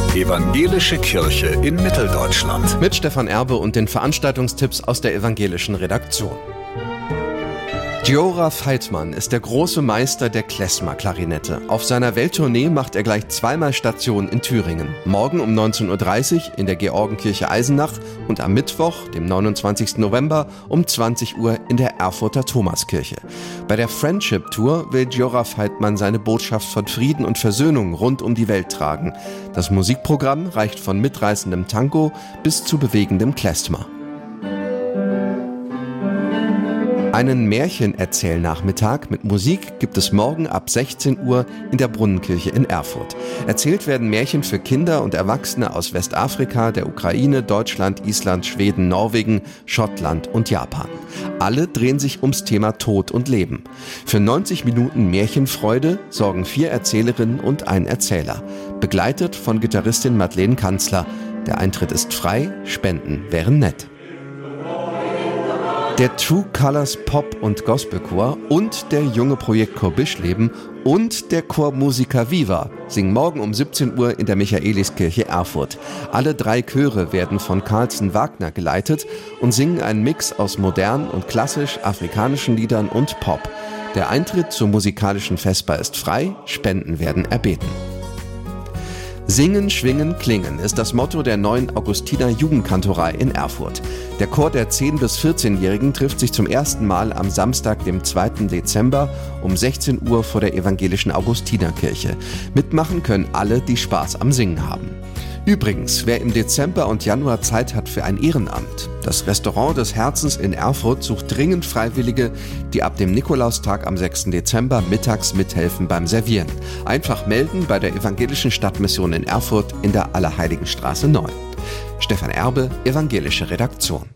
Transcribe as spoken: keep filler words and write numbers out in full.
Evangelische Kirche in Mitteldeutschland. Mit Stefan Erbe und den Veranstaltungstipps aus der evangelischen Redaktion. Djoraf Heitmann ist der große Meister der Klezmer-Klarinette. Auf seiner Welttournee macht er gleich zweimal Station in Thüringen. Morgen um neunzehn Uhr dreißig in der Georgenkirche Eisenach und am Mittwoch, dem neunundzwanzigsten November, um zwanzig Uhr in der Erfurter Thomaskirche. Bei der Friendship Tour will Djoraf Heitmann seine Botschaft von Frieden und Versöhnung rund um die Welt tragen. Das Musikprogramm reicht von mitreißendem Tango bis zu bewegendem Klezmer. Einen Märchenerzählnachmittag mit Musik gibt es morgen ab sechzehn Uhr in der Brunnenkirche in Erfurt. Erzählt werden Märchen für Kinder und Erwachsene aus Westafrika, der Ukraine, Deutschland, Island, Schweden, Norwegen, Schottland und Japan. Alle drehen sich ums Thema Tod und Leben. Für neunzig Minuten Märchenfreude sorgen vier Erzählerinnen und ein Erzähler. Begleitet von Gitarristin Madeleine Kanzler. Der Eintritt ist frei, Spenden wären nett. Der True Colors Pop- und Gospelchor und der junge Projektchor Bischleben und der Chor Musica Viva singen morgen um siebzehn Uhr in der Michaeliskirche Erfurt. Alle drei Chöre werden von Carlsen Wagner geleitet und singen einen Mix aus modernen und klassisch afrikanischen Liedern und Pop. Der Eintritt zur musikalischen Vesper ist frei, Spenden werden erbeten. Singen, Schwingen, Klingen ist das Motto der neuen Augustiner Jugendkantorei in Erfurt. Der Chor der zehn- bis vierzehnjährigen trifft sich zum ersten Mal am Samstag, dem zweiten Dezember um sechzehn Uhr vor der evangelischen Augustinerkirche. Mitmachen können alle, die Spaß am Singen haben. Übrigens, wer im Dezember und Januar Zeit hat für ein Ehrenamt, das Restaurant des Herzens in Erfurt sucht dringend Freiwillige, die ab dem Nikolaustag am sechsten Dezember mittags mithelfen beim Servieren. Einfach melden bei der Evangelischen Stadtmission in Erfurt in der Allerheiligenstraße neun. Stefan Erbe, Evangelische Redaktion.